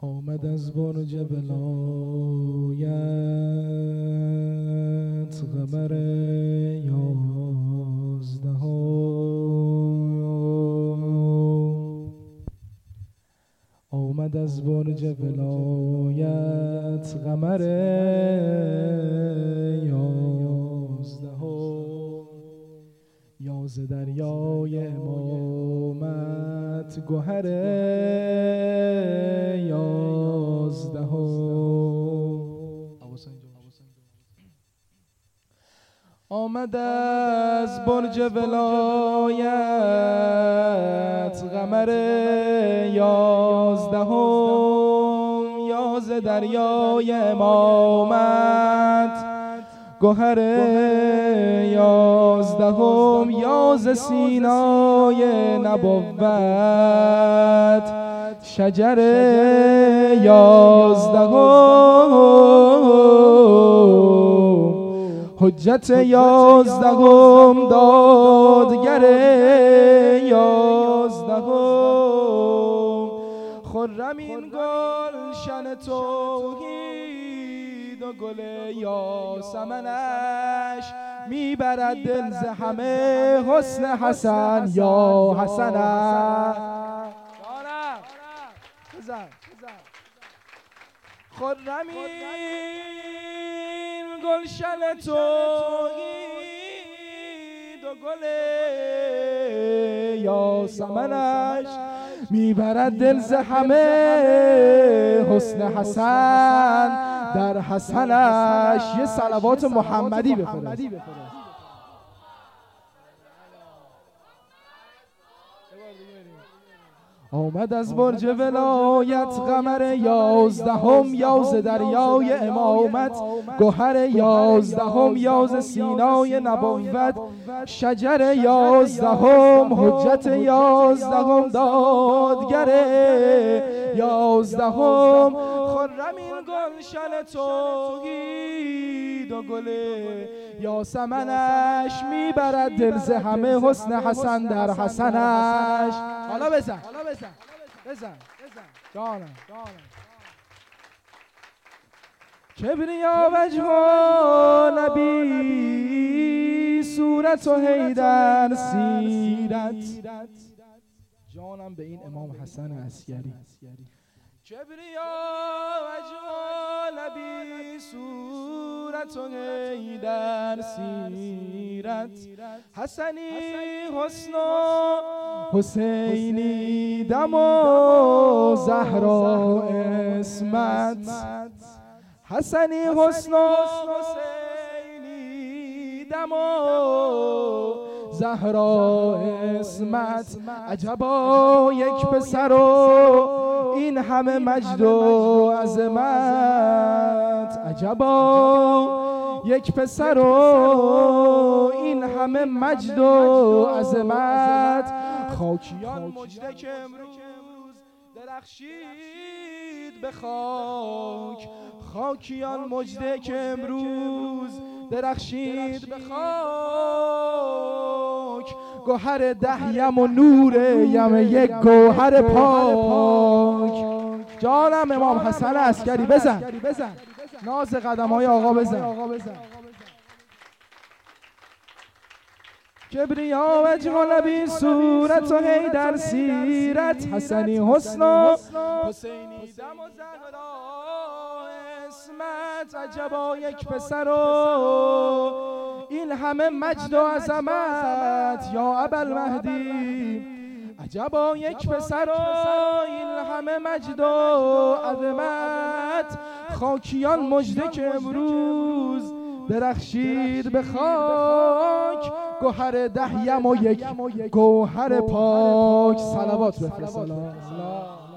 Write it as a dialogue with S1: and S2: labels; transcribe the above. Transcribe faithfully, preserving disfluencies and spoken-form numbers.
S1: آمد از برج ولایت قمر یازدهم. آمد از برج ولایت قمر یازدهم. یاز دریای امامت گوهر یازدهم. آمد از برج ولایت قمر یازدهم. یاز دریای امامت گوهر یازدهم. یاز سینای نبوت شجر یازدهم. حجت یازدهم دادگر یازدهم. خرم این گلشن توحید و گل یاسمنش میبرد دل ز همه حسن حسن یا حسنش. خرم این گلشن توحید و گل یاسمنش میبرد دل ز همه حسن حسن در حسنش. یه صلوات محمدی بفرست. آمد از برج ولایت قمر یازدهم. یاز دریای امامت گوهر یازدهم. یاز سینای نبوت شجر یازدهم. حجت یازدهم دادگر یازدهم. خرم این گلشن توحید و گل یاسمنش میبرد دل ز همه حسن حسن در حسنش. حالا بزن بزن جانم. کبریا وجه نبی صورت و حیدر سیرت. جانم به این امام حسن عسکری. کبریا وجه نبی صورت و حیدر سیرت. حسنی حسن و حسینی دم و زهرا اسمت. حسنی حسن و حسینی دم و زهرا اسمت. عجبا یک پسر و این همه مجد و عظمت. عجبا یک پسر و این همه مجد و عظمت. خاکیان مجده که امروز درخشید به خاک. خاکیان مجده که امروز درخشید به خاک. گوهر ده یم و نور یم یک گوهر پاک. جانم امام حسن عسکری. بزن ناز قدم های آقا بزن. کبریا وجه نبی صورت و حیدر سیرت. حسنی حسن و حسینی دم و زهرا اسمت. عجبا یک پسر و این همه مجد و عظمت یا ابوالمهدی. عجبا یک پسر و این همه مجد و عظمت. خاکیان مجده که امروز درخشید به خاک. گوهر ده یم و یک گوهر پاک. صلوات بفرست.